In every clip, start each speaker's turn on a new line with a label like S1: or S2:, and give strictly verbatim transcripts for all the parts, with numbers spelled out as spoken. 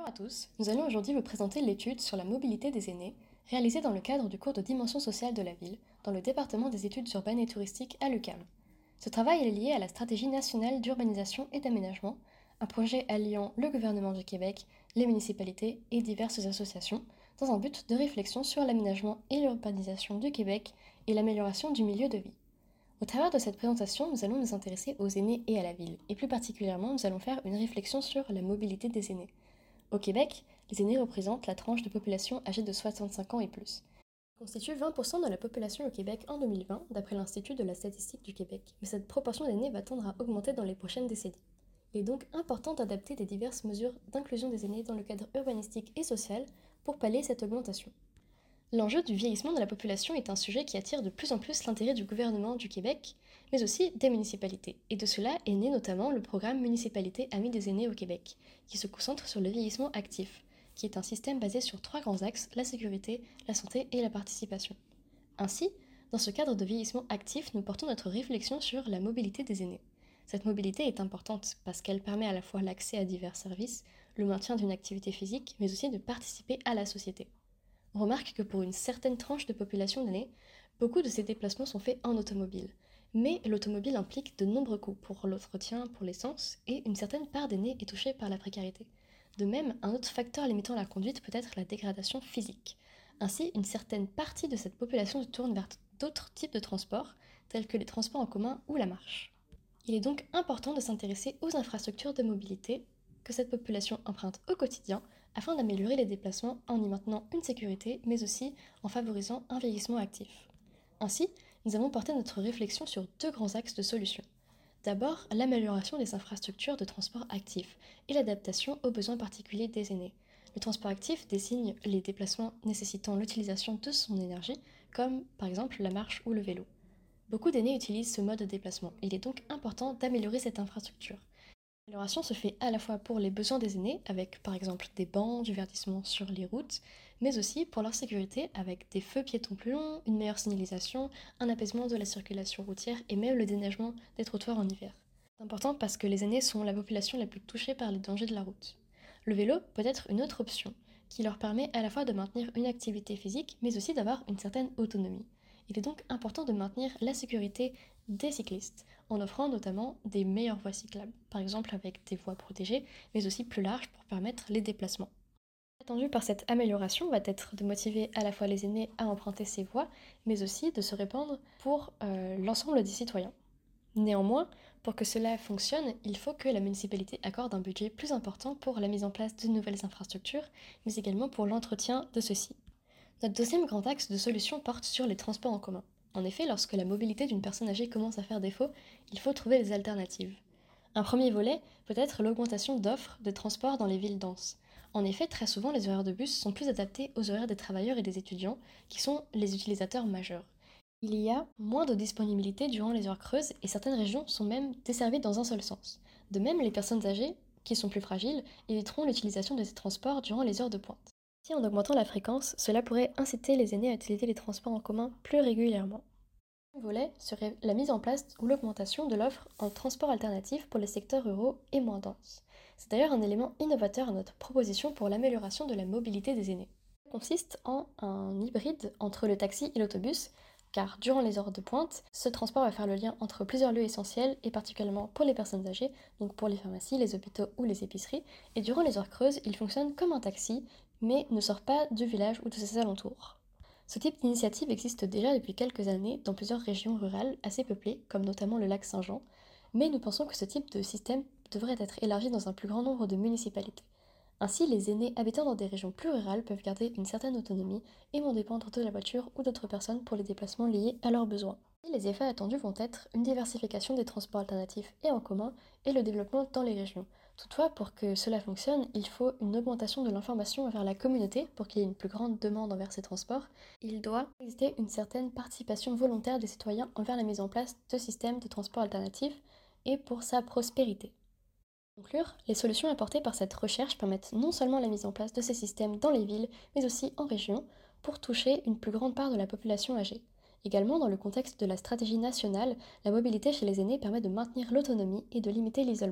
S1: Bonjour à tous, nous allons aujourd'hui vous présenter l'étude sur la mobilité des aînés, réalisée dans le cadre du cours de dimension sociale de la ville, dans le département des études urbaines et touristiques à l'U Q A M. Ce travail est lié à la stratégie nationale d'urbanisation et d'aménagement, un projet alliant le gouvernement du Québec, les municipalités et diverses associations, dans un but de réflexion sur l'aménagement et l'urbanisation du Québec et l'amélioration du milieu de vie. Au travers de cette présentation, nous allons nous intéresser aux aînés et à la ville, et plus particulièrement, nous allons faire une réflexion sur la mobilité des aînés. Au Québec, les aînés représentent la tranche de population âgée de soixante-cinq ans et plus. Ils constituent vingt pour cent de la population au Québec en deux mille vingt, d'après l'Institut de la statistique du Québec, mais cette proportion d'aînés va tendre à augmenter dans les prochaines décennies. Il est donc important d'adapter des diverses mesures d'inclusion des aînés dans le cadre urbanistique et social pour pallier cette augmentation. L'enjeu du vieillissement de la population est un sujet qui attire de plus en plus l'intérêt du gouvernement du Québec, mais aussi des municipalités. Et de cela est né notamment le programme Municipalité Amis des aînés au Québec, qui se concentre sur le vieillissement actif, qui est un système basé sur trois grands axes, la sécurité, la santé et la participation. Ainsi, dans ce cadre de vieillissement actif, nous portons notre réflexion sur la mobilité des aînés. Cette mobilité est importante parce qu'elle permet à la fois l'accès à divers services, le maintien d'une activité physique, mais aussi de participer à la société. On remarque que pour une certaine tranche de population d'aînés, beaucoup de ces déplacements sont faits en automobile. Mais l'automobile implique de nombreux coûts pour l'entretien, pour l'essence, et une certaine part d'aînés est touchée par la précarité. De même, un autre facteur limitant la conduite peut être la dégradation physique. Ainsi, une certaine partie de cette population se tourne vers d'autres types de transports, tels que les transports en commun ou la marche. Il est donc important de s'intéresser aux infrastructures de mobilité que cette population emprunte au quotidien afin d'améliorer les déplacements en y maintenant une sécurité, mais aussi en favorisant un vieillissement actif. Ainsi, nous avons porté notre réflexion sur deux grands axes de solutions. D'abord, l'amélioration des infrastructures de transport actif et l'adaptation aux besoins particuliers des aînés. Le transport actif désigne les déplacements nécessitant l'utilisation de son énergie, comme par exemple la marche ou le vélo. Beaucoup d'aînés utilisent ce mode de déplacement. Il est donc important d'améliorer cette infrastructure. L'amélioration se fait à la fois pour les besoins des aînés, avec par exemple des bancs, du verdissement sur les routes, mais aussi pour leur sécurité, avec des feux piétons plus longs, une meilleure signalisation, un apaisement de la circulation routière et même le déneigement des trottoirs en hiver. C'est important parce que les aînés sont la population la plus touchée par les dangers de la route. Le vélo peut être une autre option, qui leur permet à la fois de maintenir une activité physique, mais aussi d'avoir une certaine autonomie. Il est donc important de maintenir la sécurité des cyclistes, en offrant notamment des meilleures voies cyclables, par exemple avec des voies protégées, mais aussi plus larges pour permettre les déplacements. Attendu par cette amélioration va être de motiver à la fois les aînés à emprunter ces voies, mais aussi de se répandre pour euh, l'ensemble des citoyens. Néanmoins, pour que cela fonctionne, il faut que la municipalité accorde un budget plus important pour la mise en place de nouvelles infrastructures, mais également pour l'entretien de ceux-ci. Notre deuxième grand axe de solution porte sur les transports en commun. En effet, lorsque la mobilité d'une personne âgée commence à faire défaut, il faut trouver des alternatives. Un premier volet peut être l'augmentation d'offres de transport dans les villes denses. En effet, très souvent, les horaires de bus sont plus adaptés aux horaires des travailleurs et des étudiants, qui sont les utilisateurs majeurs. Il y a moins de disponibilité durant les heures creuses et certaines régions sont même desservies dans un seul sens. De même, les personnes âgées, qui sont plus fragiles, éviteront l'utilisation de ces transports durant les heures de pointe. Si en augmentant la fréquence, cela pourrait inciter les aînés à utiliser les transports en commun plus régulièrement. Le deuxième volet serait la mise en place ou l'augmentation de l'offre en transport alternatif pour les secteurs ruraux et moins denses. C'est d'ailleurs un élément innovateur à notre proposition pour l'amélioration de la mobilité des aînés. Ça consiste en un hybride entre le taxi et l'autobus, car durant les heures de pointe, ce transport va faire le lien entre plusieurs lieux essentiels, et particulièrement pour les personnes âgées, donc pour les pharmacies, les hôpitaux ou les épiceries, et durant les heures creuses, il fonctionne comme un taxi, mais ne sort pas du village ou de ses alentours. Ce type d'initiative existe déjà depuis quelques années dans plusieurs régions rurales assez peuplées, comme notamment le lac Saint-Jean, mais nous pensons que ce type de système devrait être élargi dans un plus grand nombre de municipalités. Ainsi, les aînés habitant dans des régions plus rurales peuvent garder une certaine autonomie et vont dépendre de la voiture ou d'autres personnes pour les déplacements liés à leurs besoins. Et les effets attendus vont être une diversification des transports alternatifs et en commun et le développement dans les régions. Toutefois, pour que cela fonctionne, il faut une augmentation de l'information envers la communauté pour qu'il y ait une plus grande demande envers ces transports. Il doit exister une certaine participation volontaire des citoyens envers la mise en place de systèmes de transport alternatifs et pour sa prospérité. Pour conclure, les solutions apportées par cette recherche permettent non seulement la mise en place de ces systèmes dans les villes, mais aussi en région, pour toucher une plus grande part de la population âgée. Également, dans le contexte de la stratégie nationale, la mobilité chez les aînés permet de maintenir l'autonomie et de limiter l'isolement.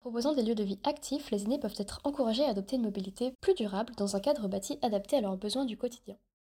S1: Proposant des lieux de vie actifs, les aînés peuvent être encouragés à adopter une mobilité plus durable dans un cadre bâti adapté à leurs besoins du quotidien.